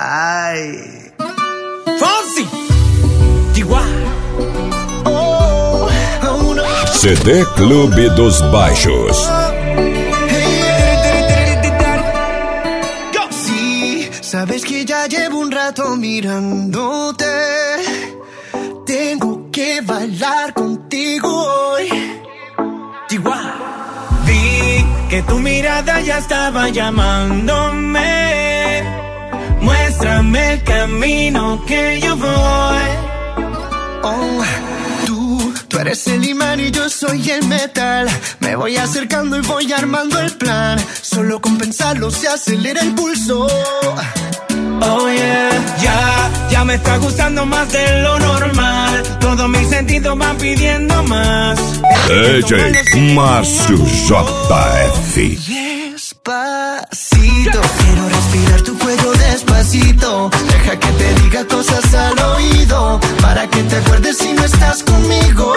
Ay. Fonsi. Chihuahua. Oh, oh no. CD Clube dos Baixos. Sí, sabes que ya llevo un rato mirándote. Tengo que bailar contigo hoy. Chihuahua. Vi que tu mirada ya estaba llamándome. Muéstrame el camino que yo voy. Oh, tú eres el imán y yo soy el metal. Me voy acercando y voy armando el plan. Solo con pensarlo se acelera el pulso. Oh yeah, ya me está gustando más de lo normal. Todos mis sentidos van pidiendo más. DJ Márcio JF. Despacito, quiero respirar tu cuello despacito. Deja que te diga cosas al oído, para que te acuerdes si no estás conmigo.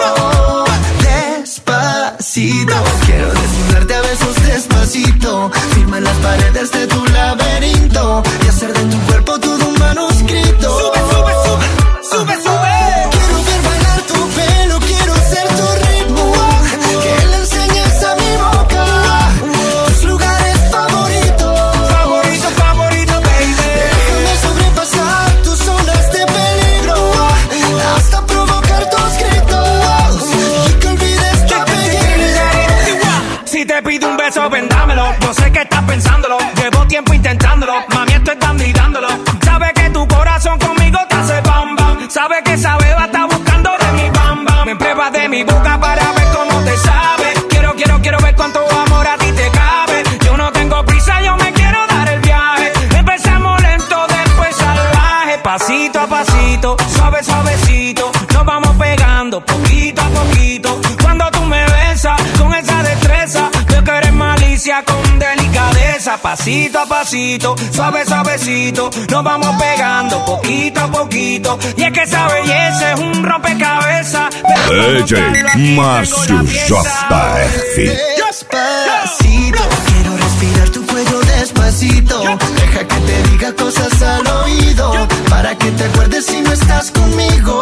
Despacito, quiero desnudarte a besos despacito. Firma en las paredes de tu laberinto y hacer de tu cuerpo todo un manuscrito. Sube, sube, sube, sube, sube. Quiero ver bailar tu pelo, quiero ser tu ritmo. Que le enseñes a mi boca tus lugares favoritos. Favorito, favorito, baby. Déjame sobrepasar tus zonas de peligro, hasta provocar tus gritos y que olvides tu apellido. Si te pido un beso, vendámelo. Yo sé que estás pensándolo. Llevo tiempo intentándolo. Mami, estoy dando y dándolo. Sabe que tu corazón conmigo te hace bam bam. Sabe que esa beba está buscando de mi bam bam. Me pruebas de mi boca para ver cómo te sabe. Quiero ver cuánto amor a ti te cabe. Yo no tengo prisa, yo me quiero dar el viaje. Empezamos lento, después salvaje. Pasito a pasito, suave, suavecito. Nos vamos pegando poquito a poquito. Cuando tú me besas con esa destreza, veo que eres malicia con delicadeza. Pasito a pasito, suave, suavecito. Nos vamos pegando poquito a poquito. Y es que esa belleza es un rompecabezas. DJ Márcio JF. Despacito, quiero respirar tu cuello despacito. Deja que te diga cosas al oído, para que te acuerdes si no estás conmigo.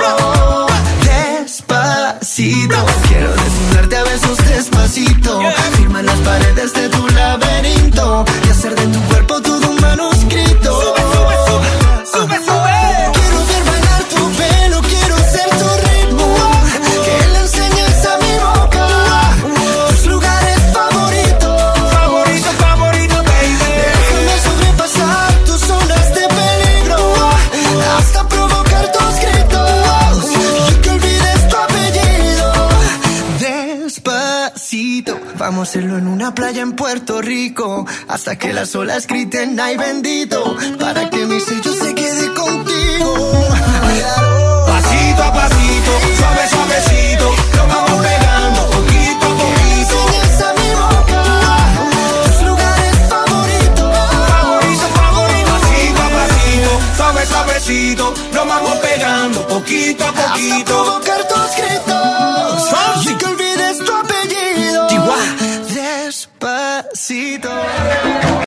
Despacito, quiero desnudarte a besos despacito. Firma en las paredes de tu laberinto y hacer de tu cuerpo todo un manuscrito. Sube, sube, sube, sube, sube. Quiero ver bailar tu pelo, quiero ser tu ritmo. Que le enseñes a mi boca tus lugares favoritos. Favorito, favorito, baby. Déjame sobrepasar tus zonas de peligro, hasta provocar tus gritos y que olvides tu apellido. Despacito, vamos a hacerlo en una playa en Puerto Rico, hasta que las olas griten ay bendito, para que mi sello se quede contigo. Pasito a pasito, suave, suavecito. Nos vamos pegando poquito a poquito. Enseñas a mi boca tus lugares favoritos. Favorito, favorito. Pasito a pasito, suave, suavecito. Nos vamos pegando poquito a Hasta poquito. provocar tus gritos y que olvides tu apellido. Chihuahua. Despacito.